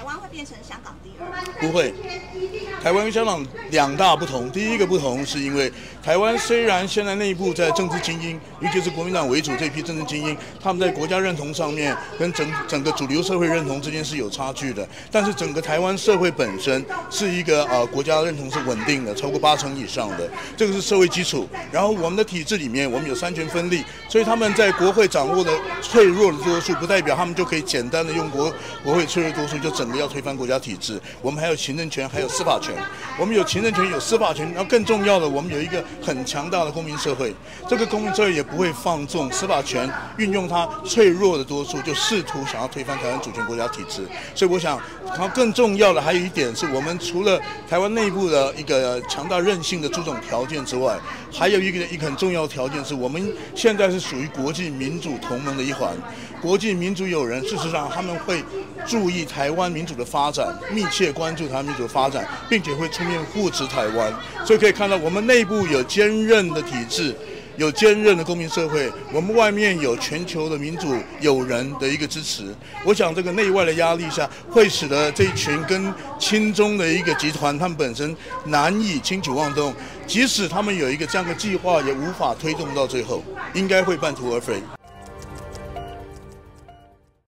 台湾会变成香港第二？ 不会，台湾跟香港两大不同。第一个不同是因为台湾虽然现在内部在政治精英，尤其是国民党为主这批政治精英，他们在国家认同上面跟整个主流社会认同之间是有差距的，但是整个台湾社会本身是一个国家认同是稳定的，超过80%以上的，这个是社会基础。然后我们的体制里面，我们有三权分立，所以他们在国会掌握的脆弱的多数，不代表他们就可以简单的用国会脆弱多数就整个要推翻国家体制。我们还有行政权，还有司法权。我们有行政权，有司法权，然后更重要的，我们有一个很强大的公民社会。这个公民社会也不会放纵司法权，运用它脆弱的多数，就试图想要推翻台湾主权国家体制。所以我想，然后更重要的还有一点是，我们除了台湾内部的一个强大韧性的诸种条件之外，还有一个很重要的条件是，我们现在是属于国际民主同盟的一环。国际民主友人，事实上他们会注意台湾民主的发展，密切关注台湾民主的发展，并且会出面护持台湾。所以可以看到，我们内部有坚韧的体制，有坚韧的公民社会，我们外面有全球的民主友人的一个支持。我想这个内外的压力下，会使得这一群跟亲中的一个集团，他们本身难以轻举妄动，即使他们有一个这样的计划，也无法推动到最后，应该会半途而废。